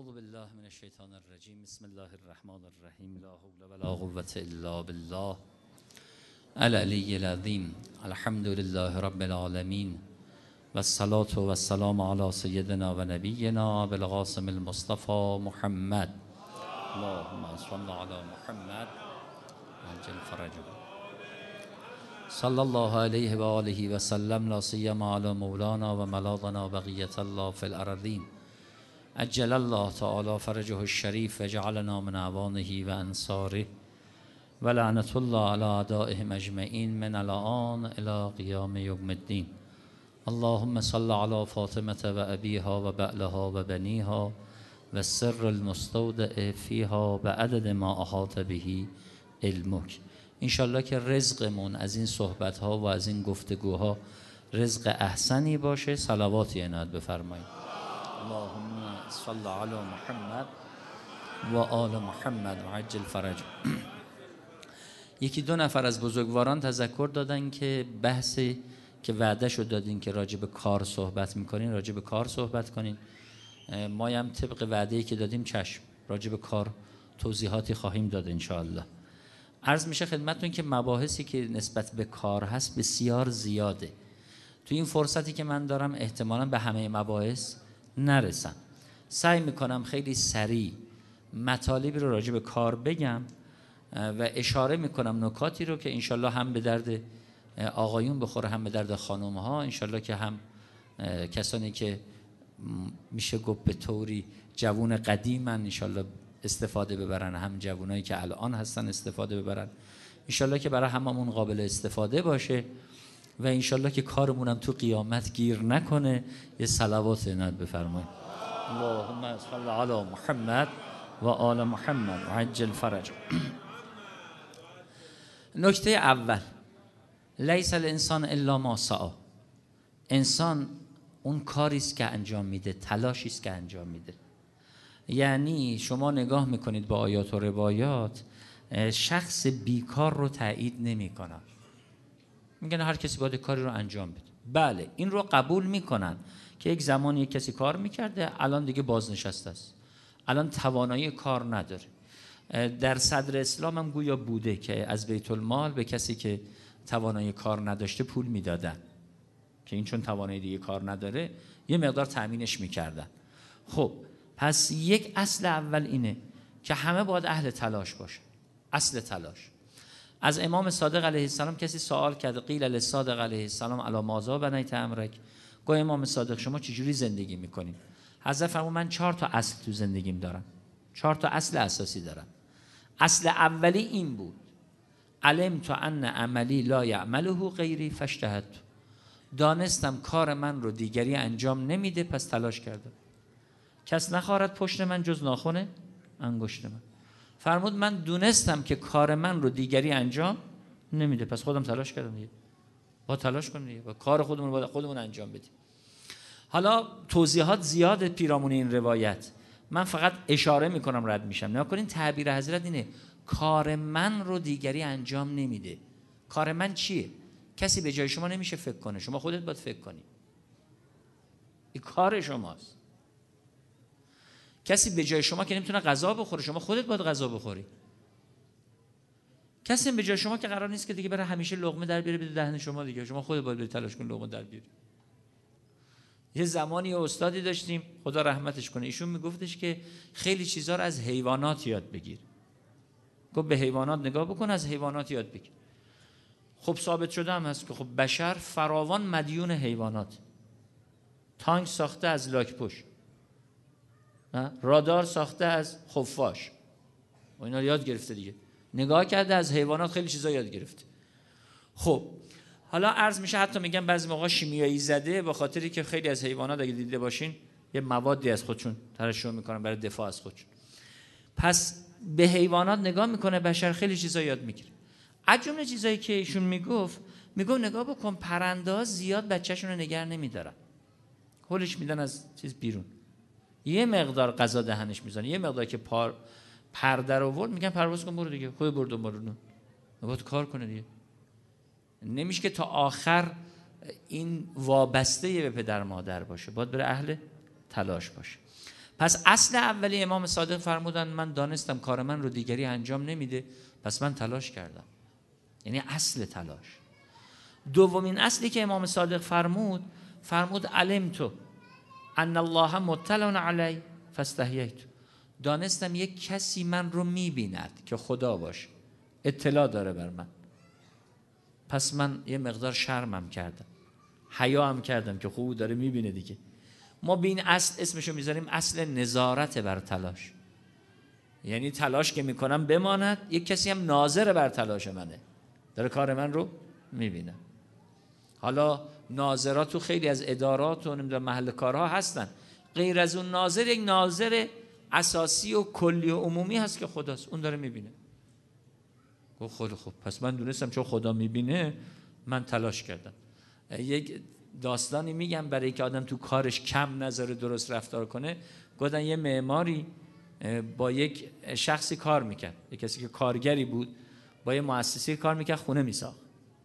اعوذ بالله من الشیطان الرجیم. بسم الله الرحمن الرحیم. لا حول ولا قوة الا بالله العلی العظیم. الحمد لله رب العالمین و الصلاة و السلام علی سیدنا و نبینا بالقاسم المصطفى محمد. اللهم صل علی محمد عجل فرجه. صلی الله علیه و آله و سلم. لا سیما علی مولانا و ملاذنا بقیة الله فی الارضین. عجل الله تعالی فرجه الشریف و جعلنا من اعوانه و انصاره و لعنت الله علی اعدائهم اجمعین من الآن الی قیام یوم الدین. اللهم صل علی فاطمة و ابیها و بعلها و بنیها و السر المستودع فیها و عدد ما احاط به علمک. انشالله که رزقمون از این صحبتها و از این گفتگوها رزق احسنی باشه. صلواتی عنایت بفرمایید. اللهم صل علی محمد و آل محمد و عجل فرج. یکی دو نفر از بزرگواران تذکر دادن که بحثی که وعده شد دادین که راجع به کار صحبت میکنین، راجع به کار صحبت کنین. ما هم طبق وعده‌ای که دادیم چشم، راجع به کار توضیحاتی خواهیم داد انشاءالله. عرض میشه خدمتتون که مباحثی که نسبت به کار هست بسیار زیاده. تو این فرصتی که من دارم احتمالاً به همه مباحث نرسم. سعی میکنم خیلی سریع مطالبی رو راجع به کار بگم و اشاره میکنم نکاتی رو که انشالله هم به درد آقایون بخوره هم به درد خانم ها. انشالله که هم کسانی که میشه گفت به طوری جوون قدیمن انشالله استفاده ببرن، هم جوونایی که الان هستن استفاده ببرن. انشالله که برای هممون قابل استفاده باشه و انشالله که کارمونم تو قیامت گیر نکنه. یه صلوات عنایت بفرمایید. اللهم صل علی محمد و آل محمد و عجل فرج. نکته اول، لیس الانسان الا ما سعی. انسان اون کاری است که انجام میده، تلاشی است که انجام میده. یعنی شما نگاه میکنید با آیات و روایات، شخص بیکار رو تایید نمیکنن. میگن هر کسی باید کاری رو انجام بده. بله این رو قبول میکنن که یک زمانی یک کسی کار میکرده، الان دیگه بازنشسته است، الان توانایی کار نداره. در صدر اسلام هم گویا بوده که از بیت المال به کسی که توانایی کار نداشته پول میدادن که این چون توانایی دیگه کار نداره یه مقدار تأمینش میکردن. خب پس یک اصل اول اینه که همه باید اهل تلاش باشه. اصل تلاش. از امام صادق علیه السلام کسی سوال کرد، قیل للصادق علیه السلام الی ماذا بنیت امرک. گفت امام صادق شما چجوری زندگی میکنین؟ حضرت فرمود من 4 تا اصل تو زندگیم دارم، 4 تا اصل اساسی دارم. اصل اولی این بود، علمت ان عملی لا یعمله غیری فاجتهدت. دانستم کار من رو دیگری انجام نمیده پس تلاش کردم. کس نخواهد پشت من جز ناخن انگشت من. فرمود من دونستم که کار من رو دیگری انجام نمیده پس خودم تلاش کردم دیگه. با تلاش کنیم دیگه، با کار خودمون باید خودمون انجام بدیم. حالا توضیحات زیاد پیرامون این روایت، من فقط اشاره میکنم رد میشم. نگاه کنین تعبیر حضرت اینه کار من رو دیگری انجام نمیده. کار من چیه؟ کسی به جای شما نمیشه فکر کنه، شما خودت باید فکر کنی. این کار شماست. کسی به جای شما که نمیتونه غذا بخوره، شما خودت باید غذا بخوری. کسی به جای شما که قرار نیست که دیگه برای همیشه لقمه در بیاره بده دهن شما دیگه، شما خودت باید بری تلاش کنی لقمه در بیاری. یه زمانی استادی داشتیم خدا رحمتش کنه، ایشون میگفتش که خیلی چیزا رو از حیوانات یاد بگیر. گفت به حیوانات نگاه بکن، از حیوانات یاد بگیر. خب ثابت شده هم هست که خب بشر فراوان مدیون حیوانات. تانک ساخته از لاک‌پشت، رادار ساخته از خفاش و اینا یاد گرفته دیگه. نگاه کرده از حیوانات خیلی چیزا یاد گرفته. خب حالا عرض میشه حتی میگن بعضی موقع شیمیایی زده به خاطری که خیلی از حیوانات اگه دیده باشین یه موادی از خودشون ترشح میکنن برای دفاع از خودشون. پس به حیوانات نگاه میکنه بشر خیلی چیزا یاد میگیره. از جمله چیزایی که ایشون میگفت نگاه بکن پرنده زیاد بچه‌شون رو نگه نمیدارن، هولش میدن از چیز بیرون، یه مقدار غذا دهنش میزنه، یه مقدار که پر در آورد میگن پرواز کن برو دیگه، خود برو دنبال اون، باید کار کنه دیگه. نمیشه که تا آخر این وابسته به پدر مادر باشه، باید بره اهل تلاش باشه. پس اصل اولی امام صادق فرمودن من دانستم کار من رو دیگری انجام نمیده، پس من تلاش کردم. یعنی اصل تلاش. دومین اصلی که امام صادق فرمود علمت ان الله مطلع علی فاستحییت. دانستم یک کسی من رو میبیند که خدا باشه، اطلاع داره بر من، پس من یه مقدار شرمم کردم، حیا هم کردم که خوب داره میبینه دیگه. ما به این اصل اسمشو میذاریم اصل نظارت بر تلاش. یعنی تلاش که میکنم بماند، یک کسی هم ناظر بر تلاش منه، داره کار من رو میبینه. حالا ناظرات تو خیلی از ادارات و نمیدونم محل کارها هستن، غیر از اون ناظر یک ناظر اساسی و کلی و عمومی هست که خداست، اون داره میبینه. خیلی خوب، پس من دونستم چون خدا میبینه من تلاش کردم. یک داستانی میگم برای که آدم تو کارش کم نذاره درست رفتار کنه. گفتن یه معماری با یک شخصی کار میکرد، یک کسی که کارگری بود با یه مؤسسه کار میکرد، خونه میساخت.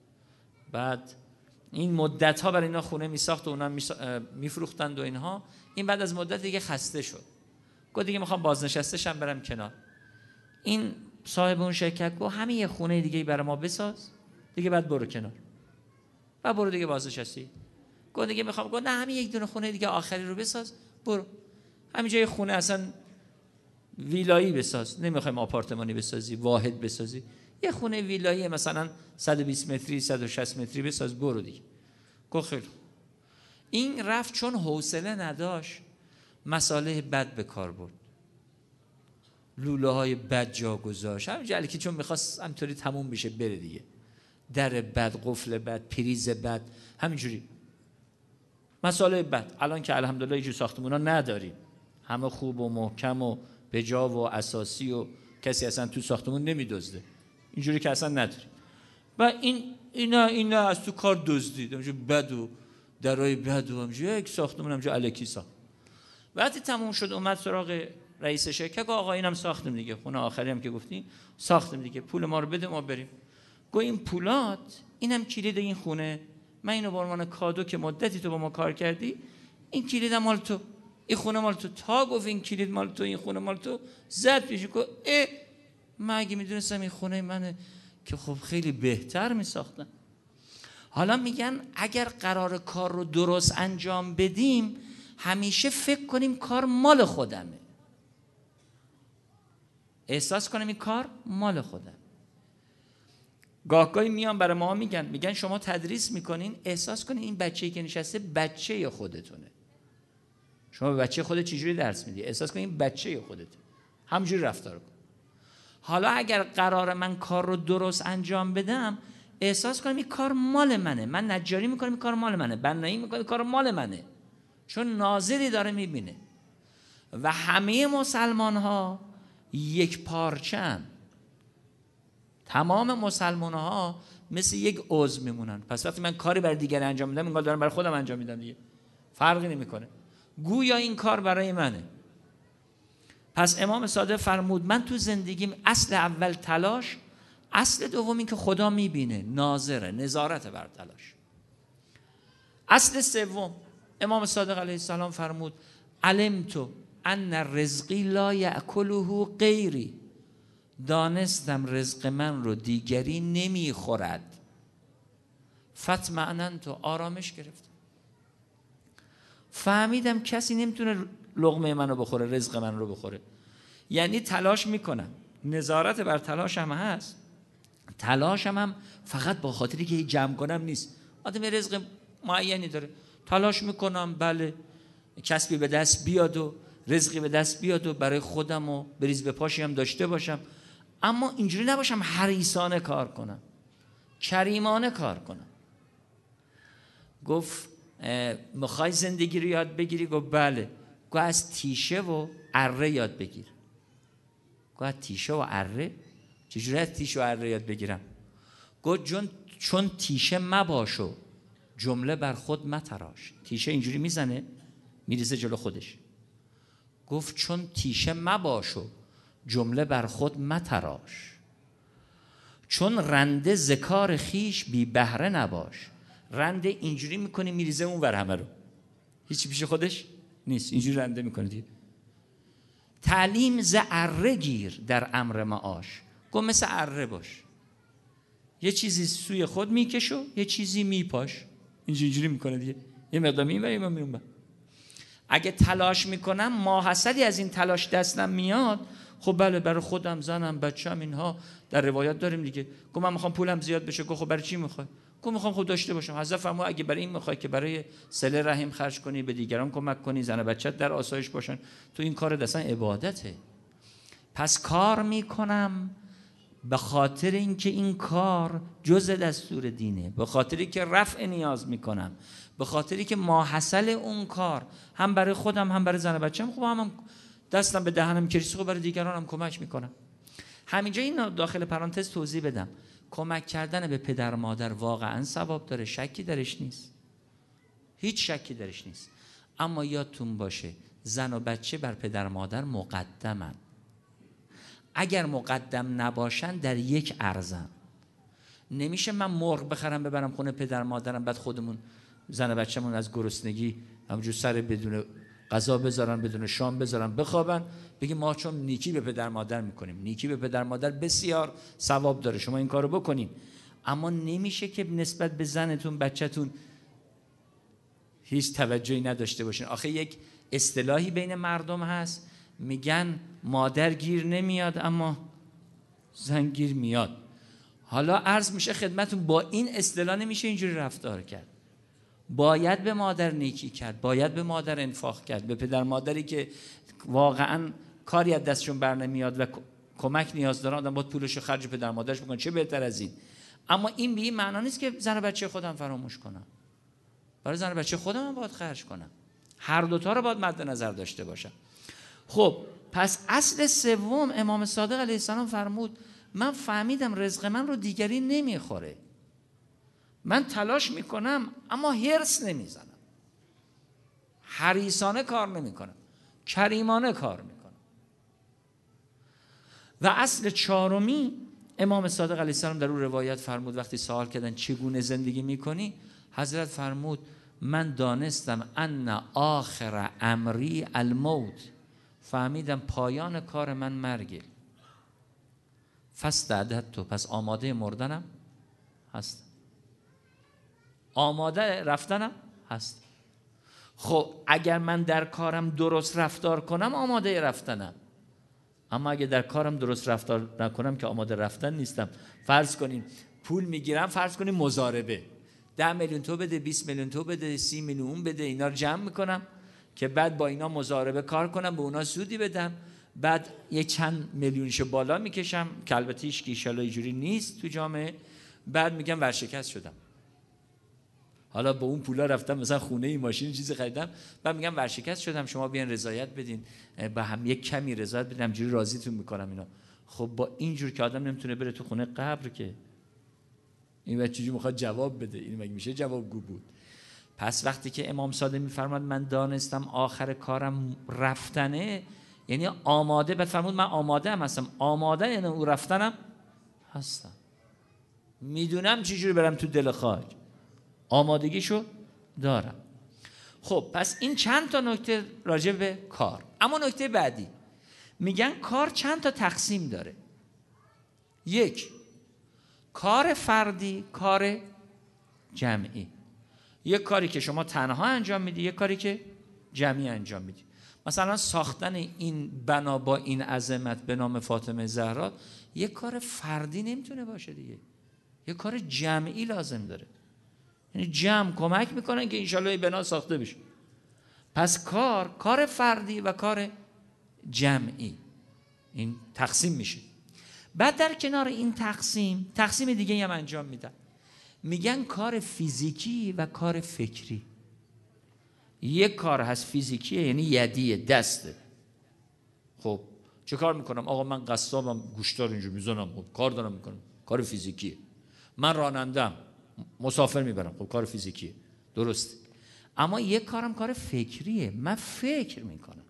بعد این مدت ها برای اینا خونه میساخت و اونا میفروختند و اینها. این بعد از مدت دیگه خسته شد، گفت دیگه میخوام بازنشسته شم برم کنار. این صاحب اون شرکت گفت همین یه خونه دیگه برای ما بساز دیگه، بعد برو کنار و برو دیگه بازنشستی. گفت دیگه میخوام، گفت نه همین یک دونه خونه دیگه آخری رو بساز برو. همینجا یه خونه اصلا ویلایی بساز، نمیخوایم آپارتمانی بسازی واحد بسازی، یه خونه ویلایی مثلا 120 متری 160 متری بساز برو دیگه. گفت خیلی. این رفت چون حوصله نداشت مصالح بد به کار برد، لوله های بد جا گذاشت، همینجا که چون میخواست همینطوری تموم بشه بره دیگه، در بد، قفل بد، پریز بد، همینجوری مصالح بد. الان که الحمدلله اینجور ساختمونا نداریم، همه خوب و محکم و بجا و اساسی و کسی اصلا تو ساختمون نمیدزده، اینجوری که اصلا نداریم. و اینا از تو کار دزدید، همینجور بد و درای بد و همینجور یک ساختمون همینجور الکی ساخت. وقتی تموم شد اومد سراغ رئیس شرکت، گفت آقا اینم ساختیم دیگه، خونه آخری هم که گفتیم ساختیم دیگه، پول ما رو بده ما بریم. گفت این پولات، اینم کلید این خونه، من اینو به عنوان کادو که مدتی تو با ما کار کردی، این کلید مال تو، این خونه مال تو. تا گفت این کلید مال تو، این خونه مال تو، زد پیش گفت من اگه میدونستم این خونه منه که خب خیلی بهتر میساختم. حالا میگن اگر قرار کار رو درست انجام بدیم همیشه فکر کنیم کار مال خودمه، احساس کنیم این کار مال خودم. گاهی میان برای ما میگن شما تدریس میکنین، احساس کنین این بچه‌ای که نشسته بچه خودتونه. شما به بچه خودت چجوری درس میدی؟ احساس کنین این بچه خودته، همونجوری رفتار کن. حالا اگر قرار من کار رو درست انجام بدم، احساس کنم این کار مال منه، من نجاری میکنم این کار مال منه، بنایی میکنم این کار مال منه، چون ناظری داره میبینه. و همه مسلمان ها یک پارچه‌اند، تمام مسلمان ها مثل یک عضو میمونن. پس وقتی من کاری برای دیگر انجام میدم انگار دارم برای خودم انجام میدم دیگه، فرقی نمیکنه، گویا این کار برای منه. پس امام صادق فرمود من تو زندگیم اصل اول تلاش، اصل دوم این که خدا میبینه، ناظره، نظارت بر تلاش. اصل سوم امام صادق علیه السلام فرمود علمت ان رزقی لا یأکله غیری. دانستم رزق من رو دیگری نمیخورد. فاطمأننت، آرامش گرفتم، فهمیدم کسی نمیتونه لقمه منو بخوره، رزق من رو بخوره. یعنی تلاش میکنم، نظارت بر تلاشم هست، تلاشم هم فقط با خاطری که جمع کنم نیست. آدم رزق معینی داره، تلاش میکنم بله کسبی به دست بیاد و رزقی به دست بیاد و برای خودم و بریز به پاشی هم داشته باشم، اما اینجوری نباشم حریصانه کار کنم، کریمانه کار کنم. گفت میخوای زندگی رو یاد بگیری؟ گفت بله. گفت از تیشه و اره یاد بگیر. گفت از تیشه و اره؟ چجوری از تیشه و اره یاد بگیرم؟ گفت چون تیشه مباشو جمله بر خود متراش. تیشه اینجوری میزنه میریزه جلو خودش. گفت چون تیشه مباشو جمله بر خود متراش، چون رنده ذکار خیش بی بهره نباش. رنده اینجوری میکنه میریزه اون ور همه رو، هیچی پیش خودش نیست، اینجوری رنده میکنه دیگه. تعلیم ز اره گیر در امر معاش. گفت مثل اره باش، یه چیزی سوی خود میکشو، یه چیزی میپاش، اینجوری میکنه دیگه، یه مقدار این و یه مقدار اون. اگه تلاش میکنم ماحصلی از این تلاش دستم میاد، خب بله برای خودم، زنم، بچه‌م، اینها در روایت داریم دیگه. گفت من میخوام پولم زیاد بشه. گفت خب برای چی میخوای؟ گفت میخوام خود داشته باشم. حضرت فرمود اگه برای این میخوای که برای صله رحم خرج کنی، به دیگران کمک کنی، زن و بچت در آسایش باشن، تو این کار اصلا عبادته. پس کار میکنم به خاطر اینکه این کار جزء دستور دینه، به خاطری که رفع نیاز میکنم، به خاطری که ماحصل اون کار هم برای خودم هم برای زن و بچه‌م، خب هم دستم به دهنم کشید، خب برای دیگرانم کمک میکنم. همینجا این داخل پرانتز توضیح بدم، کمک کردن به پدر مادر واقعا ثواب داره، شکی درش نیست، هیچ شکی درش نیست. اما یادتون باشه زن و بچه بر پدر مادر مقدمن. اگر مقدم نباشن در یک ارزن. نمیشه من مرغ بخرم ببرم خونه پدر مادرم، بعد خودمون زن و بچه‌مون از گرسنگی همونجور سر بدون غذا بذارن، بدون شام بذارن بخوابن، بگیم ما چون نیکی به پدر مادر میکنیم. نیکی به پدر مادر بسیار ثواب داره، شما این کارو بکنین. اما نمیشه که نسبت به زنتون، بچه‌تون هیچ توجهی نداشته باشین. آخه یک اصطلاحی بین مردم هست، میگن مادر گیر نمیاد اما زن گیر میاد. حالا عرض میشه خدمتون، با این اصطلاح نمیشه اینجوری رفتار کرد. باید به مادر نیکی کرد، باید به مادر انفاق کرد. به پدر مادری که واقعا کاری از دستشون بر نمیاد و کمک نیاز دارن، آدم باید پولش رو خرج پدر مادرش بکنه، چه بهتر از این. اما این به این معنا نیست که زن و بچه خودم فراموش کنم. برای زن و بچه خودم باید خرج کنم. هر دوتا رو باید مد نظر داشته باشم. خب پس اصل سوم، امام صادق علیه السلام فرمود من فهمیدم رزق من رو دیگری نمیخوره. من تلاش میکنم اما هرس نمیزنم، حریصانه کار نمیکنم، کریمانه کار میکنم. و اصل چهارمی، امام صادق علیه السلام در اون روایت فرمود وقتی سوال کردن چگونه زندگی میکنی، حضرت فرمود من دانستم ان آخر امری الموت، فهمیدم پایان کار من مرگه. فاستعددت، پس آماده مردنم هست، آماده رفتنم هست. خب اگر من در کارم درست رفتار کنم آماده رفتنم، اما اگر در کارم درست رفتار نکنم که آماده رفتن نیستم. فرض کنیم پول میگیرم، فرض کنیم مضاربه، 10 میلیون تو بده، 20 میلیون تو بده، 30 میلیون بده، اینا رو جمع میکنم که بعد با اینا مضاربه کار کنم، به اونا سودی بدم، بعد یه چند میلیونشو بالا میکشم که البته هیچ کی ان شاءالله اینجوری نیست تو جامعه، بعد میگم ورشکست شدم. حالا با اون پولا رفتم مثلا خونه، ماشین، چیزی خریدم، بعد میگم ورشکست شدم، شما بیان رضایت بدین، با هم یک کمی رضایت بدین، همجوری راضیتون میکنم اینا. خب با اینجور که آدم نمیتونه بره تو خونه قبر که این بچه چجوری میخواد جواب بده؟ این مگه میشه جوابگو بود؟ پس وقتی که امام صادق میفرماد من دانستم آخر کارم رفتنه، یعنی آماده، بعد فرمود من آماده هم هستم. آماده یعنی او رفتنم هستم، میدونم چجوری برم تو دل خاک، آمادگیشو دارم. خب پس این چند تا نکته راجع به کار. اما نکته بعدی، میگن کار چند تا تقسیم داره. یک، کار فردی، کار جمعی. یک کاری که شما تنها انجام میدی، یک کاری که جمعی انجام میدی. مثلا ساختن این بنا با این عظمت به نام فاطمه زهرا یک کار فردی نمیتونه باشه دیگه، یک کار جمعی لازم داره. یعنی جمع کمک میکنن که انشالله این بنا ساخته بشه. پس کار فردی و کار جمعی این تقسیم میشه. بعد در کنار این تقسیم دیگه هم انجام میدن، میگن کار فیزیکی و کار فکری. یک کار هست فیزیکیه، یعنی یدیه، دسته. خب چه کار میکنم؟ آقا من قصابم، گوشتار اینجور میزنم، خب کار دارم میکنم، کار فیزیکیه. من رانندم، مسافر میبرم، خب کار فیزیکیه، درسته. اما یک کارم کار فکریه، من فکر میکنم.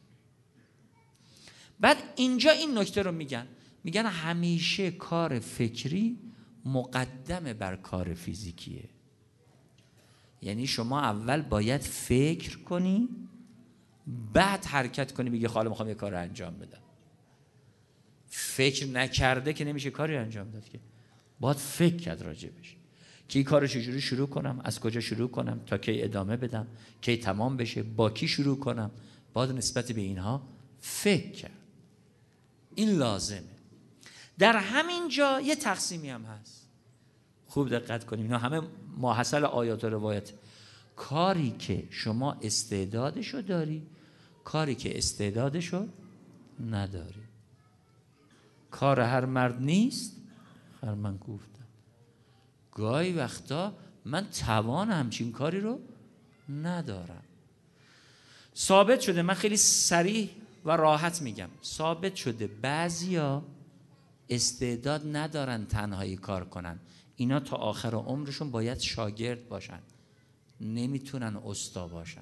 بعد اینجا این نکته رو میگن همیشه کار فکری مقدم بر کار فیزیکیه. یعنی شما اول باید فکر کنی، بعد حرکت کنی بگی حالا میخوام یه کار انجام بدم. فکر نکرده که نمیشه کاری انجام داد، که باید فکر کرد راجبش که این کارو چجوری شروع کنم، از کجا شروع کنم، تا کی ادامه بدم، کی تمام بشه، با کی شروع کنم. باید نسبت به اینها فکر کرد. این لازمه. در همین جا یه تقسیمی هم هست، خوب دقت کنیم، اینا همه ماحصل آیات و روایت. کاری که شما استعدادشو داری، کاری که استعدادشو نداری. کار هر مرد نیست، خر من گفتم. گاهی وقتا من توان همچین کاری رو ندارم. ثابت شده، من خیلی صریح و راحت میگم، ثابت شده بعضیا استعداد ندارن تنهایی کار کنن. اینا تا آخر عمرشون باید شاگرد باشن، نمیتونن استا باشن.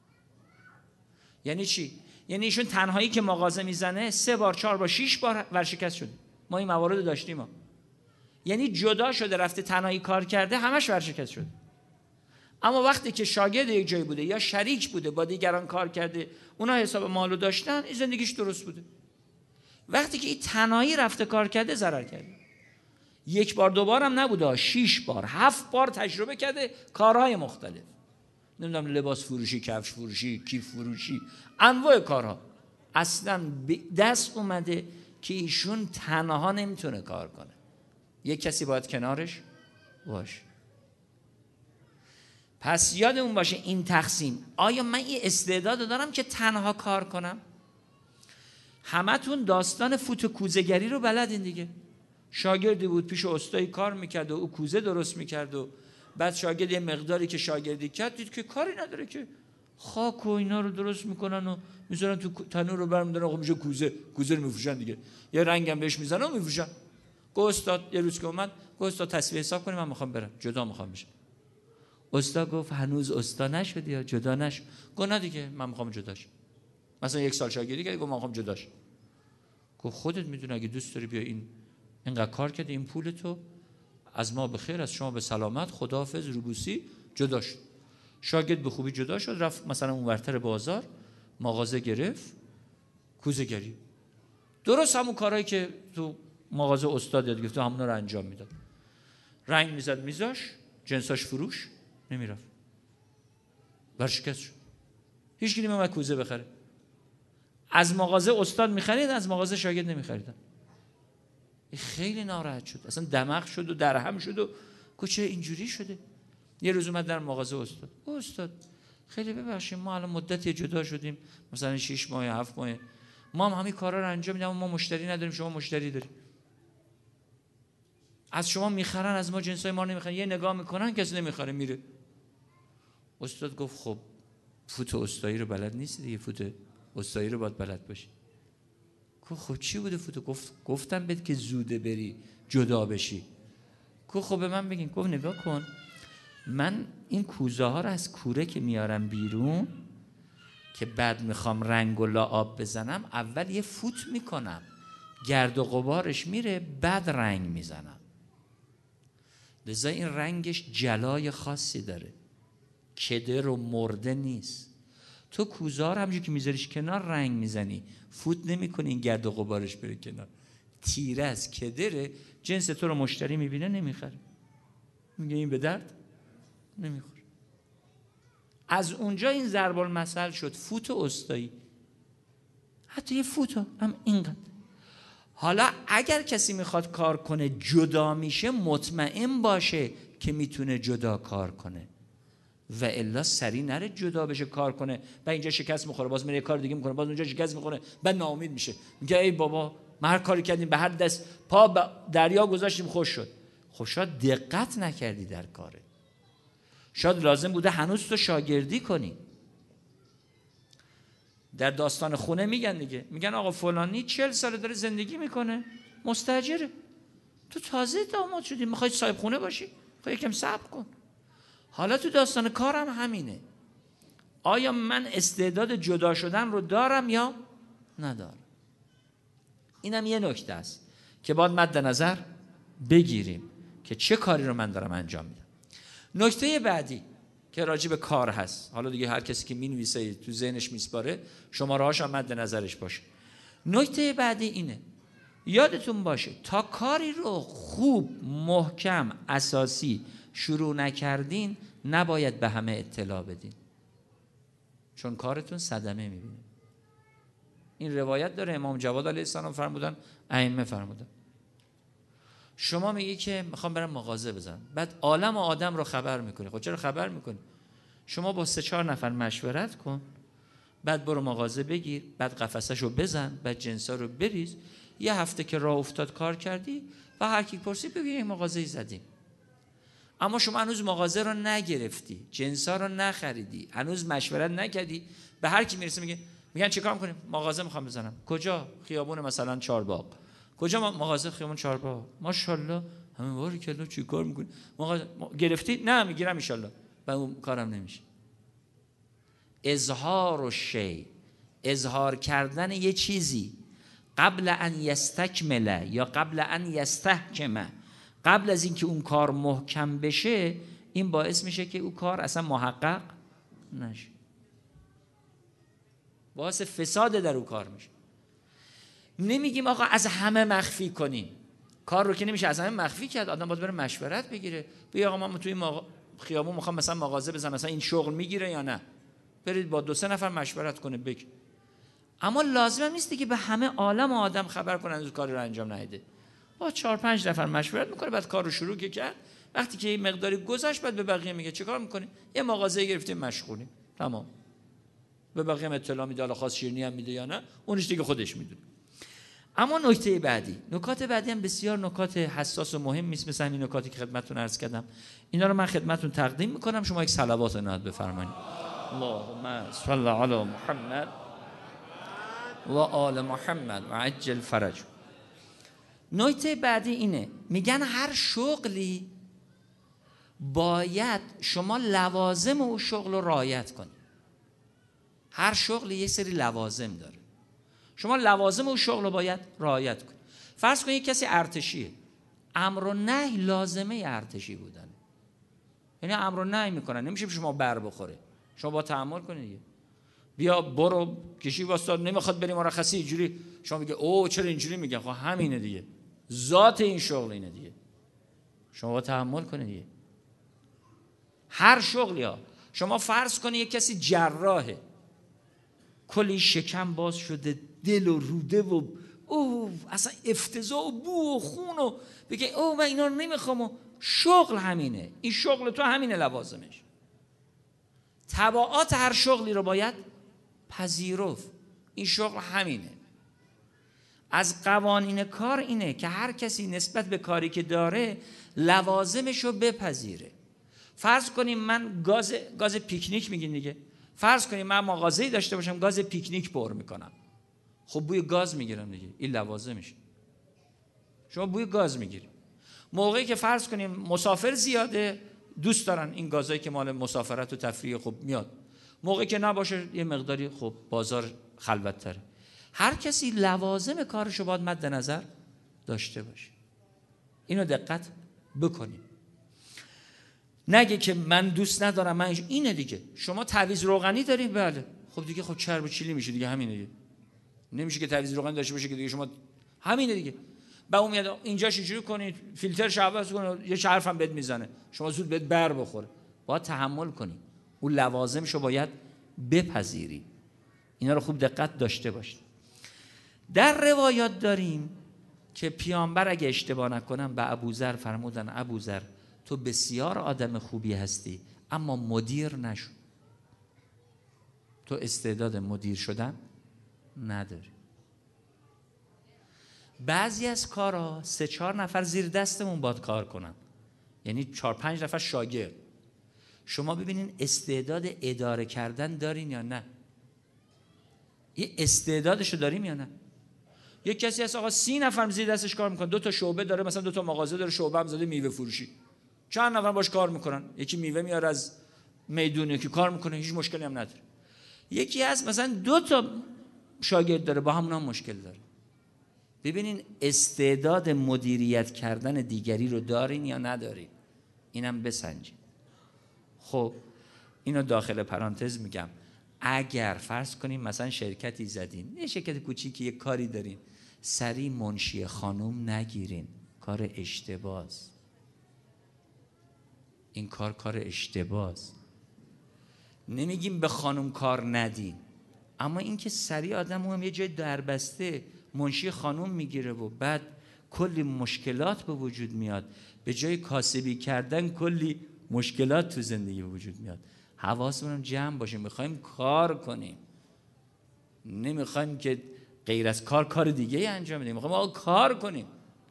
یعنی چی؟ یعنی ایشون تنهایی که مغازه میزنه 3 بار 4 بار 6 بار ورشکست شده. ما این موارد داشتیم ما. یعنی جدا شده رفته تنهایی کار کرده، همش ورشکست شده. اما وقتی که شاگرد یک جایی بوده یا شریک بوده با دیگران کار کرده، اونا حساب مالو داشتن، این زندگیش درست بوده. وقتی که این تنهایی رفته کار کرده، ضرر کرده. 1 بار 2 بار هم نبوده، 6 بار 7 بار تجربه کرده کارهای مختلف. نمیدونم لباس فروشی، کفش فروشی، کیف فروشی، انواع کارها. اصلا دست اومده که ایشون تنها نمیتونه کار کنه، یک کسی باید کنارش باشه. پس یادمون باشه این تقسیم. آیا من این استعداد دارم که تنها کار کنم؟ همتون داستان فوت کوزه‌گری رو بلدین دیگه. شاگردی بود پیش استادی کار میکرد و او کوزه درست میکرد و بعد شاگرد یه مقداری که شاگردی کرد دید که کاری نداره، که خاک و اینا رو درست میکنن و میذارن تو تنور رو برمیدارن، خب میشه کوزه رو میفروشن دیگه، یه رنگم بهش میزنن و میفروشن. گفت استاد یه روز که اومد، گفت استاد تسبیح حساب کنیم، من میخوام برم، جدا میخوام بشم. استاد گفت هنوز استا نشدی یا جدا نشد؟ گفت نه دیگه، من میخوام جداش. مثلا 1 سال شاگردی کردی، گفت من میخوام جداش. گفت خودت میدونی اگه دوست داری بیا اینقدر کار کردی، این پول تو از ما به خیر، از شما به سلامت، خداحافظ، روبوسی. جدا شد. شاگرد به خوبی جدا شد، رفت مثلا اون ورتر بازار مغازه گرفت، کوزه گری. درست همون کارهایی که تو مغازه استاد یاد گرفت همونا رو انجام میداد. رنگ میزد میذاش، جنساش فروش، نمیرفت. ورشکست شد. هیچ کی نمیومد کوزه بخره. از مغازه استاد میخرید، از مغازه شاگرد نمیخریدن. خیلی ناراحت شد، اصلا دماغ شد و درهم شد و گفت چه اینجوری شده. یه روز اومد در مغازه استاد خیلی ببخشید ما الان مدتی جدا شدیم، مثلا 6 ماه 7 ماه، ما هم همین کارا رو انجام میدیم، ما مشتری نداریم، شما مشتری دارید، از شما میخرن، از ما جنسای ما نمیخرن، یه نگاه میکنن کسی نمیخره میره. استاد گفت خب فوت استایی رو بلد نیستی دیگه، فوت استایی رو باید بلد باشی. گفت خب چی بوده فوت؟ گفتم بهت که زوده بری جدا بشی. گفت خب به من بگین. گفت نگاه کن، من این کوزه ها رو از کوره که میارم بیرون که بعد میخوام رنگ و لعاب بزنم، اول یه فوت میکنم، گرد و غبارش میره، بعد رنگ میزنم. لذا این رنگش جلای خاصی داره، کدر و مرده نیست. تو کوزه ها رو همونجوری که میذاریش کنار رنگ میزنی، فوت نمیکنی این گرد و غبارش بره کنار، تیره از کدره، جنس تو رو مشتری میبینه نمیخره، میگه این به درد نمیخوره. از اونجا این ضرب المثل شد فوت استایی. حتی یه فوت هم اینقدر. حالا اگر کسی میخواد کار کنه جدا میشه، مطمئن باشه که میتونه جدا کار کنه و الا سری نره جدا بشه کار کنه و اینجا شکست میخوره، باز میره کار دیگه میکنه، باز اونجا شکست میخوره، بعد ناامید میشه، میگه ای بابا ما هر کاری کردیم به هر دست پا دریا گذاشتیم خوش شد. خب شاید دقت نکردی در کاره، شاید لازم بوده هنوز تو شاگردی کنی. در داستان خونه میگن دیگه، میگن آقا فلانی 40 ساله داره زندگی میکنه، مستاجره، تو تازه داماد شدی میخوای صاحب خونه باشی، خب یکم صبر کن. حالا تو داستان کارم همینه. آیا من استعداد جدا شدن رو دارم یا ندارم؟ اینم یه نکته است که باید مد نظر بگیریم که چه کاری رو من دارم انجام میدم. نکته بعدی، که راجع به کار هست. حالا دیگه هر کسی که مینویسه تو ذهنش میسپاره، شماره هاش هم مد نظرش باشه. نکته بعدی اینه، یادتون باشه تا کاری رو خوب، محکم، اساسی شروع نکردین نباید به همه اطلاع بدین، چون کارتون صدمه میبینه. این روایت داره، امام جواد علیه السلام فرمودن، ائمه فرمودن. شما میگی که میخوام برم مغازه بزنم، بعد عالم و آدم رو خبر میکنی. خب چرا خبر میکنی؟ شما با 3-4 نفر مشورت کن، بعد برو مغازه بگیر، بعد قفسه‌شو بزن، بعد جنسا رو بریز. یه هفته که راه افتاد کار کردی و هر کی پرسید بگی این مغازه‌ای زدیم. اما شما هنوز مغازه رو نگرفتی، جنسا رو نخریدی، هنوز مشورت نکردی، به هر کی میرسه میگن چیکار می‌کنیم؟ مغازه می‌خوام بزنم. کجا؟ خیابون مثلا چهارباغ. کجا؟ مغازه خیابون چهارباغ. ماشاءالله همه باری کلا چیکار می‌کنی؟ مغازه گرفتی؟ نه میگیرم ان شاء الله. با اون کارم نمیشه. اظهار الشیء، اظهار کردن یه چیزی قبل ان یستکمل یا قبل ان یستحکم، قبل از اینکه اون کار محکم بشه، این باعث میشه که اون کار اصلا محقق نشه، باعث فساد در اون کار میشه. نمیگیم آقا از همه مخفی کنیم، کار رو که نمیشه از همه مخفی کرد، آدم باید بره مشورت بگیره. بگی آقا من توی خیابون میخوام مثلا مغازه بزنم، مثلا این شغل میگیره یا نه؟ برید با 2-3 نفر مشورت کنه بگی. اما لازم هم نیستی که به همه عالم و آدم خبر کنن از کاری رو انجام نده. با 4-5 نفر مشورت میکنه، بعد کار رو شروع کرد. وقتی که این مقداری گذشت بعد به بقیه میگه چیکار میکنی؟ یه مغازه گرفتیم مشغولیم، تمام. به بقیه هم اطلاع میده، حالا خاص شیرینی هم میده یا نه، اونش دیگه خودش میدونه. اما نکته بعدی، نکات بعدی هم بسیار نکات حساس و مهمی است، مثل همین نکاتی که خدمتتون عرض کردم. اینا رو من خدمتتون تقدیم میکنم، شما یک صلوات عنایت بفرمایید. اللهم صل علی محمد و آل محمد و عجل فرج. نکته بعدی اینه، میگن هر شغلی باید شما لوازم اون شغل رو رعایت کنید. هر شغلی یه سری لوازم داره، شما لوازم اون شغل رو باید رعایت کنید. فرض کنید کسی ارتشیه، امر و نهی لازمه ارتشی بودن، یعنی امر و نهی میکنن، نمیشه شما بر بخوره، شما با تحمل کنید. بیا برو کشی واسه نمیخواد بریم مرخصی اینجوری، شما میگه او چرا اینجوری میگن؟ خب همینه دیگه، ذات این شغل اینه دیگه، شما با تحمل کنید دیگه. هر شغلی ها، شما فرض کنید یک کسی جراحه، کلی شکم باز شده، دل و روده و اصلا افتضاح و بو و خون و بگه او من اینا رو نمیخوام و شغل همینه، این شغل تو همینه لوازمش. تبعات هر شغلی رو باید پذیرفت، این شغل همینه. از قوانین کار اینه که هر کسی نسبت به کاری که داره لوازمش رو بپذیره. فرض کنیم من گاز پیکنیک میگین دیگه، فرض کنیم من مغازه‌ای داشته باشم گاز پیکنیک پر میکنم، خب بوی گاز میگیرم دیگه، این لوازمشه. شما بوی گاز میگیری. موقعی که فرض کنیم مسافر زیاده، دوست دارن این گازایی که مال مسافرت و تفریح خب میاد. موقعی که نباشه یه مقداری خب بازار خلوت تره. هر کسی لوازم کارشو باید مد نظر داشته باشه. اینو دقت بکنیم. نگه که من دوست ندارم، من اینه دیگه. شما تعویض روغنی دارید؟ بله. خب دیگه خب چرب و چیلی میشه دیگه، همینه دیگه. نمیشه که تعویض روغنی داشته باشه که دیگه شما همینه دیگه. با میاد اینجاش اینجوری کنید، فیلترش عوض کنید، یه حرف هم بهت میزنه، شما زود بهت بر بخوره. باید تحمل کنید. اون لوازمشو باید بپذیرید. اینا رو خوب دقت داشته باشید. در روایات داریم که پیامبر اگه اشتباه نکنم به ابوذر فرمودن ابوذر تو بسیار آدم خوبی هستی اما مدیر نشو، تو استعداد مدیر شدن نداری. بعضی از کارا 3-4 نفر زیر دستمون باید کار کنن، یعنی 4-5 نفر شاگرد. شما ببینین استعداد اداره کردن دارین یا نه؟ یه استعدادشو داریم یا نه؟ یک کسی هست آقا 30 نفر زیر دستش کار میکنه، 2 شعبه داره، مثلا 2 مغازه داره، شعبه هم زده میوه فروشی، چند نفر باش کار میکنن، یکی میوه میاره از میدون، یکی کار میکنه، هیچ مشکلی هم نداره. یکی هست مثلا 2 شاگرد داره، با همون هم مشکل داره. ببینین استعداد مدیریت کردن دیگری رو دارین یا ندارین، اینم بسنجین. خب اینو داخل پرانتز میگم. اگر فرض کنیم مثلا شرکتی زدین، یه شرکت کوچیکی یه کاری دارین، سری منشی خانم نگیرین، کار اشتباهه. این کار اشتباهه. نمیگیم به خانم کار ندین، اما این که سری آدم هم یه جای دربسته منشی خانم میگیره و بعد کلی مشکلات به وجود میاد، به جای کاسبی کردن کلی مشکلات تو زندگی به وجود میاد. حواسمون جمع باشه، میخوایم کار کنیم، نمیخوایم که غیر از کار دیگه انجام بدیم، میخوایم آقا کار کنیم.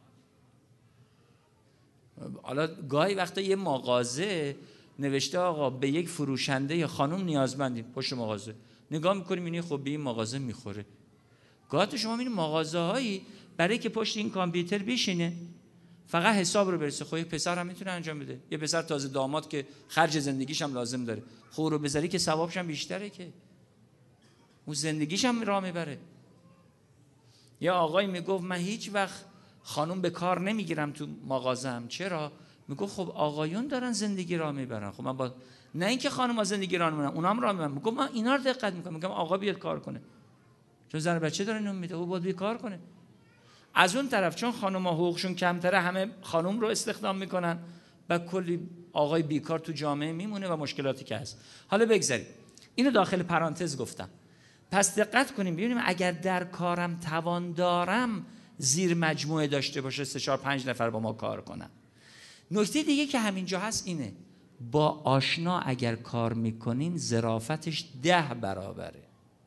حالا گاهی وقتا یه مغازه نوشته آقا به یک فروشنده یا خانم نیازمندیم، پشت مغازه نگاه میکنیم اینی خب به این مغازه میخوره. گاهی تو شما میبینید مغازه هایی برای که پشت این کامپیوتر بشینه فقط حساب رو برسه، خب یک پسر هم میتونه انجام بده، یه پسر تازه داماد که خرج زندگیش هم لازم داره، خب رو بذاری که ثوابش هم بیشتره، که اون زندگیش هم راه میبره. یا آقای میگفت من هیچ وقت خانم به کار نمیگیرم تو مغازم. چرا؟ میگفت خب آقایون دارن زندگی راه میبرن، خب من با نه اینکه خانم‌ها زندگی راه میبرن، اونام راه میبرن. میگم من اینا رو دقت میکنم، میگم آقا بیاد کار کنه، چون زن بچه داره نون میده، او باید بیاد کار کنه. از اون طرف چون خانم‌ها حقوقشون کمتره، همه خانم رو استخدام میکنن و کلی آقای بیکار تو جامعه میمونه و مشکلاتی که هست. حالا بگذاریم اینو داخل پرانتز گفتم. پس دقت کنیم ببینیم اگر در کارم توان دارم زیر مجموعه داشته باشه 3 4 5 نفر با ما کار کنن. نکته دیگه که همینجا هست اینه، با آشنا اگر کار میکنین ظرافتش 10 برابره.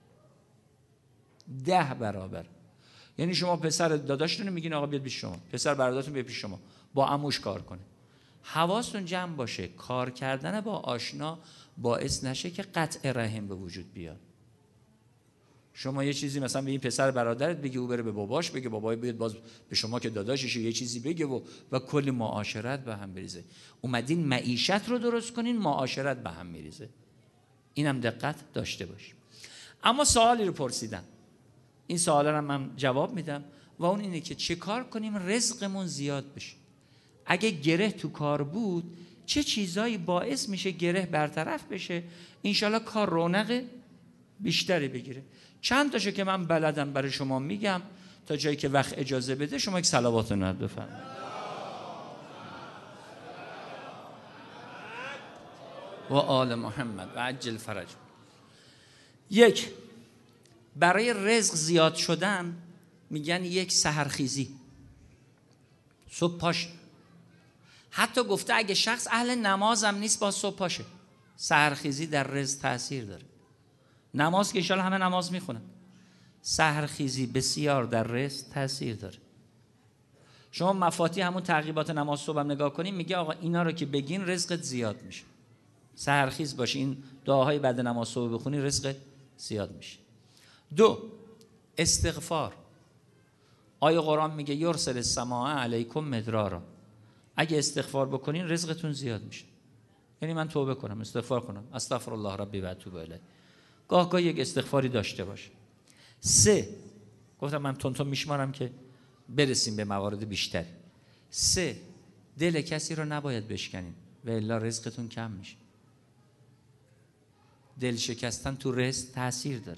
10 برابر. یعنی شما پسر داداشتون میگین آقا بیاد پیش شما، پسر برادرتون بیاد پیش شما، با عموش کار کنه. حواستون جمع باشه کار کردن با آشنا باعث نشه که قطع رحم به وجود بیاد. شما یه چیزی مثلا به این پسر برادرت بگی، او بره به باباش بگه، بابای بیاد باز به شما که داداششه یه چیزی بگه و کلی معاشرت به هم بریزه. اومدین معیشت رو درست کنین، معاشرت به هم میریزه. اینم دقت داشته باش. اما سوالی رو پرسیدن، این سوالا رو من جواب میدم و اون اینه که چه کار کنیم رزقمون زیاد بشه. اگه گره تو کار بود چه چیزایی باعث میشه گره برطرف بشه، انشالله کار رونق بیشتری بگیره. چند تاشو که من بلدم برای شما میگم، تا جایی که وقت اجازه بده شما یک صلوات و نعت بفرمایید. و آل محمد و عجل فرج. یک، برای رزق زیاد شدن میگن یک سحرخیزی، صبح پاش. حتی گفته اگه شخص اهل نمازم نیست با صبح پاشه. سحرخیزی در رزق تأثیر داره. نماز که انشاءالله همه نماز میخونن، سحرخیزی بسیار در رزق تأثیر داره. شما مفاتیح همون تعقیبات نماز صبح هم نگاه کنیم، میگه آقا اینا رو که بگین رزقت زیاد میشه. سحرخیز باشی، این دعاهای بعد نماز صبح بخونی رزقت زیاد میشه. 2، استغفار. آیه قرآن میگه یرسل السماء علیکم مدرارا. اگه استغفار بکنین رزقتون زیاد میشه. یعنی من توبه کنم، استغفار کنم، استغفر الله ربی و اتوب الیه، گاه یک استغفاری داشته باشه. 3، گفتم من تون میشمارم که برسیم به موارد بیشتر. 3، دل کسی رو نباید بشکنین و الا رزقتون کم میشه. دل شکستن تو رزق تأثیر داره.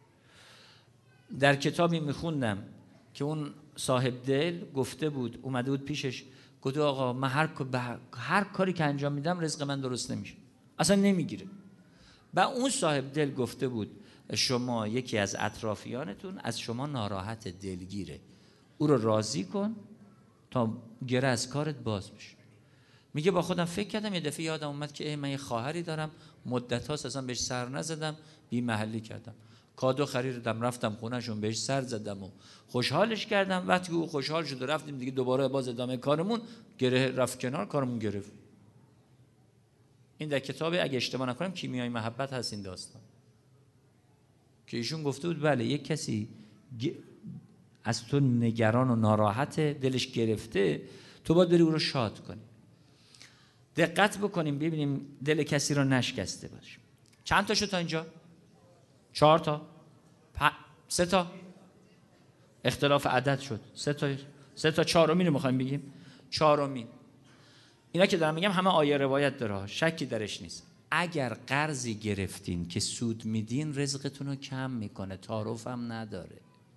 در کتابی میخوندم که اون صاحب دل گفته بود، اومده بود پیشش گفت آقا من هر کاری که انجام میدم رزق من درست نمیشه، اصلا نمیگیره. و اون صاحب دل گفته بود شما یکی از اطرافیانتون از شما ناراحت دلگیره، او رو راضی کن تا گره از کارت باز بشه. میگه با خودم فکر کردم، یه دفعه یادم اومد که من یه خواهری دارم مدت هاست اصلا بهش سر نزدم، بی محلی کردم، کادو خریدم رفتم خونهشون بهش سر زدم و خوشحالش کردم. وقتی او خوشحال شد و رفتیم دیگه دوباره باز ادامه کارمون، گره رفت کنار، کارمون گرفت. این در کتاب اگه اشتباه نکنم کیمیای محبت هست این داستان، که ایشون گفته بود بله یک کسی از تو نگران و ناراحت، دلش گرفته، تو باید بری او رو شاد کنی. دقت بکنیم ببینیم دل کسی رو نشکسته باشیم. چند تا شد تا اینجا؟ 4 تا 3 تا اختلاف عدد شد. 3 تا 4می رو میخوایم بگیم. 4می اینا که دارم میگم همه آیه روایت داره، شکی درش نیست. اگر قرضی گرفتین که سود میدین رزقتون رو کم میکنه، تعارف هم نداره.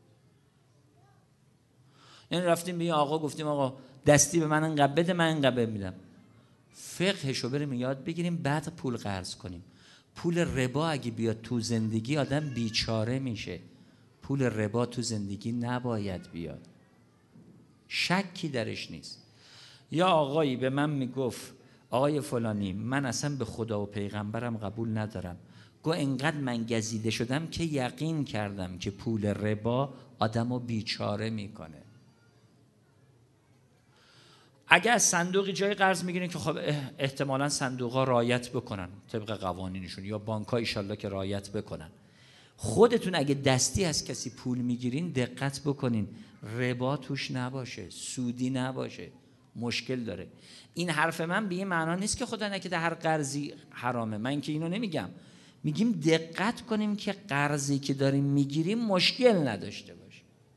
یعنی رفتیم به آقا گفتیم آقا دستی به من انقدر بده، من انقدر میدم. فقهشو بریم یاد بگیریم، بعد پول قرض کنیم. پول ربا اگه بیاد تو زندگی آدم بیچاره میشه. پول ربا تو زندگی نباید بیاد، شکی درش نیست. یا آقایی به من میگفت آقای فلانی من اصلا به خدا و پیغمبرم قبول ندارم. گو انقدر من گزیده شدم که یقین کردم که پول ربا آدمو بیچاره میکنه. اگه از صندوقی جای قرض میگیرین که خب احتمالاً صندوق‌ها رعایت بکنن طبق قوانینشون، یا بانک‌ها ایشالله که رعایت بکنن. خودتون اگه دستی از کسی پول میگیرین دقت بکنین ربا توش نباشه، سودی نباشه، مشکل داره. این حرف من به این معنا نیست که خدا نکرده هر قرضی حرامه، من که اینو نمیگم. میگیم دقت کنیم که قرضی که داریم میگیریم مشکل نداشته باشه.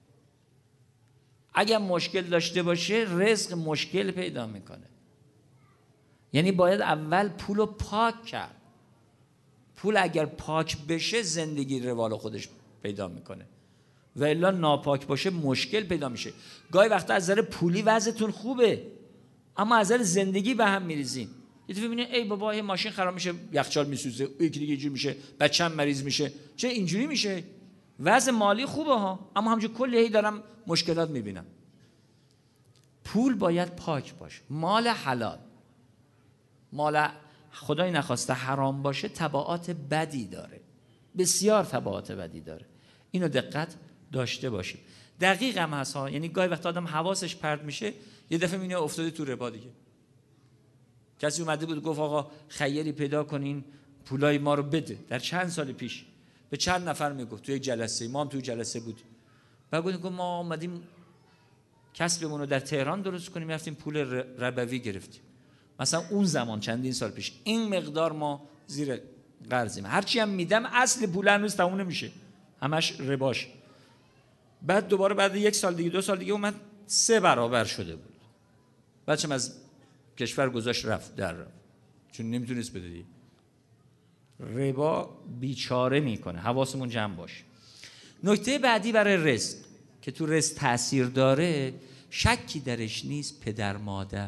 اگر مشکل داشته باشه رزق مشکل پیدا میکنه. یعنی باید اول پولو پاک کرد. پول اگر پاک بشه زندگی روال خودش پیدا میکنه، و الا ناپاک باشه مشکل پیدا میشه. گاهی وقتا از نظر پولی وضعتون خوبه اما از نظر زندگی به هم میریزین. یه دفعه میبینید ای بابا ماشین خراب میشه، یخچال میسوزه، یکی دیگه اینجوری میشه، بچه‌م مریض میشه، چه اینجوری میشه؟ وضع مالی خوبه ها، اما همونجور کلی هی دارم مشکلات میبینم. پول باید پاک باشه، مال حلال. مال خدای نخواسته حرام باشه تبعات بدی داره، بسیار تبعات بدی داره. اینو دقت داشته باشید. دقیق هم هست ها. یعنی گاهی وقت آدم حواسش پرت میشه یه دفعه میبینه افتاده تو ربا دیگه. کسی اومده بود گفت آقا خیری پیدا کنین پولای ما رو بده، در چند سال پیش به چند نفر میگفت تو یک جلسه، ما هم تو جلسه بودیم. بعد گفت ما اومدیم کسبمون رو در تهران درست کنیم، رفتیم پول ربوی گرفتیم. مثلا اون زمان چندین سال پیش این مقدار ما زیر قرضیم، هرچی هم میدم اصل پول هنوز تموم نمیشه، همش رباش. بعد دوباره بعد یک سال دیگه 2 سال دیگه اومد 3 برابر شده بود. بچه‌م از کشور گذاشت رفت در رفت چون نمیتونست بده دیگه. ربا بیچاره میکنه، حواسمون جمع باشه. نکته بعدی برای رزق که تو رزق تأثیر داره، شکی درش نیست، پدر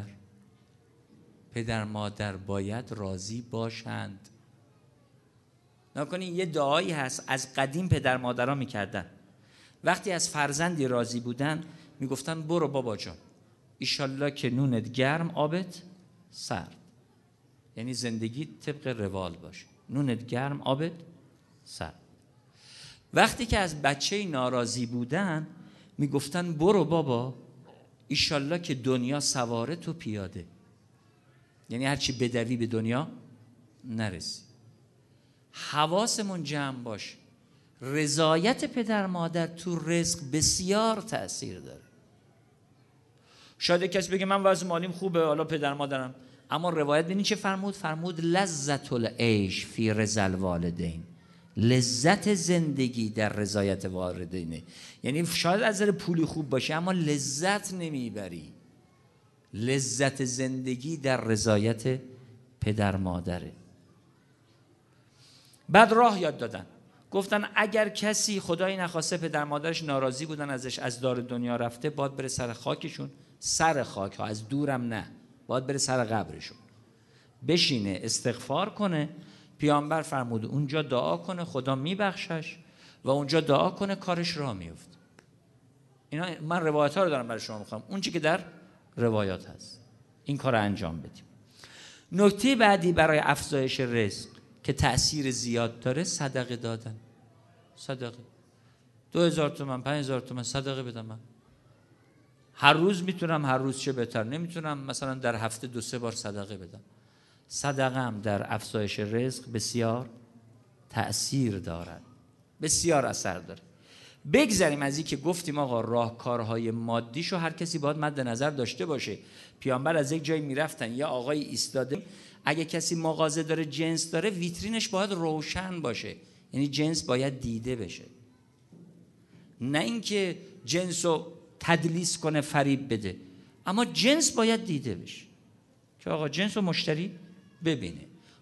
مادر باید راضی باشند. نکنین یه دعایی هست از قدیم پدر مادرها میکردن، وقتی از فرزندی راضی بودن میگفتن برو بابا جان ایشالله که نونت گرم آبت سرد. یعنی زندگی طبق روال باشه، نونت گرم آبت سرد. وقتی که از بچه ناراضی بودن میگفتن برو بابا ایشالله که دنیا سواره تو پیاده. یعنی هرچی بدوی به دنیا نرسی. حواسمون جمع باشه، رضایت پدر مادر تو رزق بسیار تأثیر داره. شاید کسی بگه من وضع مالیم خوبه حالا پدر مادرم، اما روایت ببینید چه فرمود لذت العیش فی رضا الوالدین. لذت زندگی در رضایت والدینه. یعنی شاید از نظر پولی خوب باشه اما لذت نمیبری. لذت زندگی در رضایت پدر مادره. بعد راه یاد دادن، گفتن اگر کسی خدای نخواسته پدر مادرش ناراضی بودن ازش، از دار دنیا رفته، باید بره سر خاکشون، سر خاک ها، از دورم نه، باید بره سر قبرشون بشینه استغفار کنه. پیامبر فرمود اونجا دعا کنه خدا میبخشش و اونجا دعا کنه کارش راه میفته. اینا من روایت ها رو دارم برای شما میخوام، اون چی که در روایات هست این کار رو انجام بدیم. نکته بعدی برای افزایش رزق که تأثیر زیاد داره، صدقه دادن. صدقه 2000 تومان 5000 تومان صدقه بدم. من هر روز میتونم، هر روز چه بهتر، نمیتونم مثلا در هفته 2-3 بار صدقه بدم. صدقه هم در افزایش رزق بسیار تأثیر دارد، بسیار اثر داره. بگذاریم از این که گفتیم آقا راهکارهای مادیشو هر کسی باید مد نظر داشته باشه. پیامبر از یک جایی میرفتن یا آقای ایستاده، اگه کسی مغازه داره جنس داره ویترینش باید روشن باشه، یعنی جنس باید دیده بشه، نه اینکه جنسو تدلیس کنه فریب بده، اما جنس باید دیده بشه که آقا جنسو مشتری ببینه.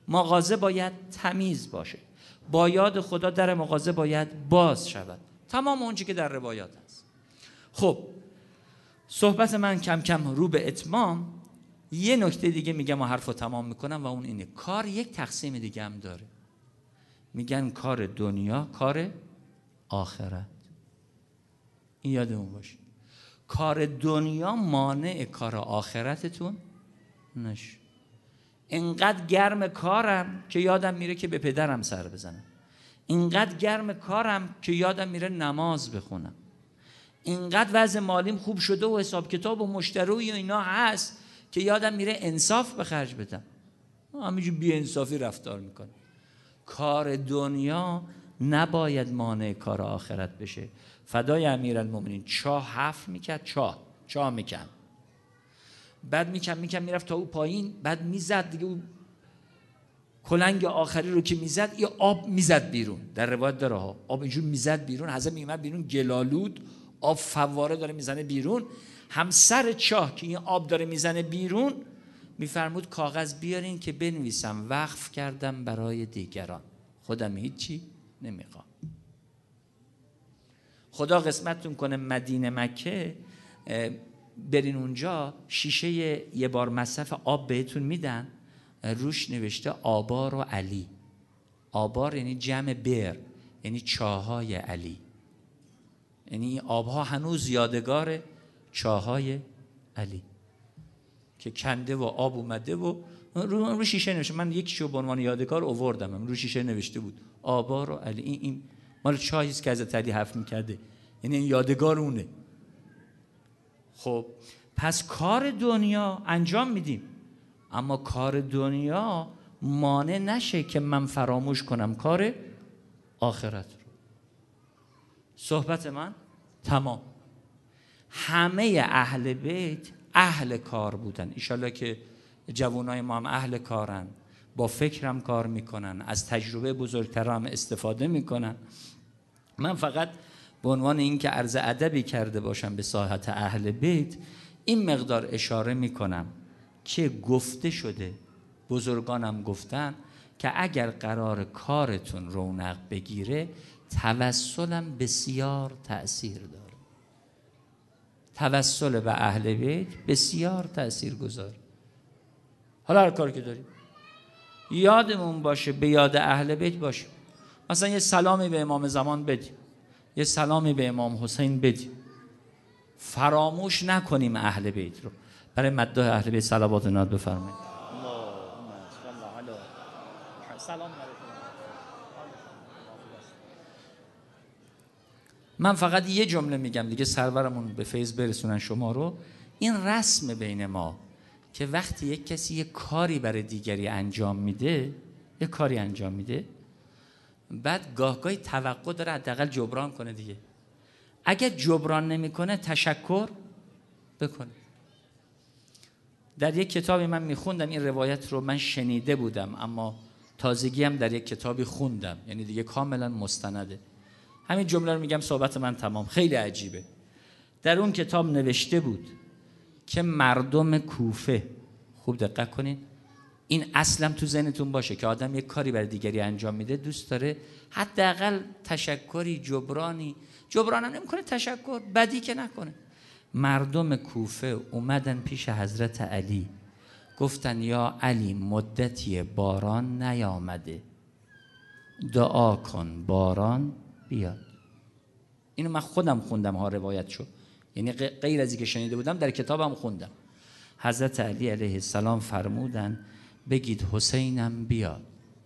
مغازه باید تمیز باشه، با یاد خدا در مغازه باید باز شود. تمام اونچه که در روایات هست. خب صحبت من کم کم رو به اتمام. یه نکته دیگه میگم و حرفو تمام میکنم و اون اینه: کار یک تقسیم دیگه هم داره. میگن کار دنیا، کار آخرت. این یادمون باشه. کار دنیا مانع کار آخرتتون نشه. اینقدر گرم کارم که یادم میره که به پدرم سر بزنم، اینقدر گرم کارم که یادم میره نماز بخونم، اینقدر وضع مالیم خوب شده و حساب کتاب و مشتری و اینا هست که یادم میره انصاف به خرج بدم. همینجور بی انصافی رفتار میکنه. کار دنیا نباید مانع کار آخرت بشه. فدای امیرالمومنین چاه حفر میکرد، چاه میکن، بعد میکن میرفت تا او پایین، بعد میزد دیگه، او کلنگ آخری رو که میزد یه آب میزد بیرون. در روایت داره ها، آب اینجور میزد بیرون، حضرت میومد بیرون گلالود، آب فواره داره میزنه بیرون. همسر چاه که این آب داره میزنه بیرون میفرمود کاغذ بیارین که بنویسم وقف کردم برای دیگران، خودم هیچی نمیخوام. خدا قسمتتون کنه مدینه مکه برین اونجا، شیشه یه بار مصرف آب بهتون میدن، روش نوشته آبار و علی. آبار یعنی جمع بر، یعنی چاهای علی، یعنی این آبها هنوز یادگار چاهای علی که کنده و آب اومده و رو شیشه نوشته. من یکیشو به عنوان یادگار آوردم، رو شیشه نوشته بود آبار و علی. این مال چاهیست که حضرت علی حفر میکرده، یعنی این یادگار اونه. خب پس کار دنیا انجام میدیم، اما کار دنیا مانع نشه که من فراموش کنم کار آخرت رو. صحبت من تمام. همه اهل بیت اهل کار بودن. انشالله که جوانای ما هم اهل کارن، با فکرم کار میکنن، از تجربه بزرگترم استفاده میکنن. من فقط به عنوان این که عرض ادبی کرده باشم به ساحت اهل بیت، این مقدار اشاره میکنم که گفته شده، بزرگانم گفتن که اگر قرار کارتون رونق بگیره توسلم بسیار تأثیر داره. توسل به اهل بیت بسیار تأثیر گذاره. حالا هر کاری که داریم یادمون باشه، به یاد اهل بیت باشه. مثلا یه سلامی به امام زمان بدیم، یه سلامی به امام حسین بدیم، فراموش نکنیم اهل بیت رو. برای مدح اهل بیت صلوات و نعت بفرمایید. من فقط یه جمله میگم دیگه، سرورمون به فیض برسونن شما رو. این رسم بین ما که وقتی یک کسی یک کاری برای دیگری انجام میده، یک کاری انجام میده، بعد گاهگاهی توقع داره حداقل جبران کنه دیگه. اگه جبران نمیکنه تشکر بکنه. در یک کتابی من میخوندم این روایت رو، من شنیده بودم اما تازگی هم در یک کتابی خوندم، یعنی دیگه کاملا مستنده. همین جمله رو میگم، صحبت من تمام. خیلی عجیبه. در اون کتاب نوشته بود که مردم کوفه، خوب دقت کنین، این اصلا تو ذهنتون باشه که آدم یک کاری برای دیگری انجام میده دوست داره حداقل تشکری، جبرانم نمیکنه، تشکر بدی که نکنه. مردم کوفه اومدن پیش حضرت علی، گفتن یا علی مدتی باران نیامده، دعا کن باران بیاد. اینو من خودم خوندم ها، روایت شد، یعنی غیر از اینکه شنیده بودم در کتابم خوندم. حضرت علی علیه السلام فرمودن بگید حسینم بیاد.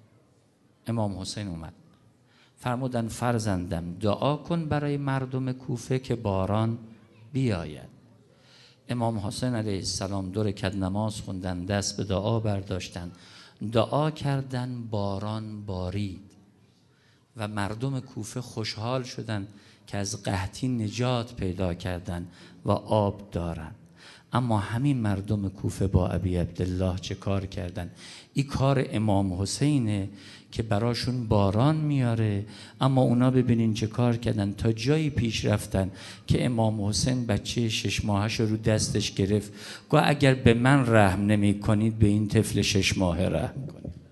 امام حسین اومد، فرمودن فرزندم دعا کن برای مردم کوفه که باران بیاید. امام حسین علیه السلام 2 رکعت نماز خوندن، دست به دعا برداشتن، دعا کردن، باران بارید و مردم کوفه خوشحال شدن که از قحطی نجات پیدا کردن و آب دارن. اما همین مردم کوفه با ابی عبدالله چه کار کردن؟ این کار امام حسینه که براشون باران میاره، اما اونا ببینین چه کار کردن، تا جایی پیش رفتن که امام حسین بچه 6 ماهش رو دستش گرفت، گفت اگر به من رحم نمی کنید به این طفل 6 ماهه رحم کنید.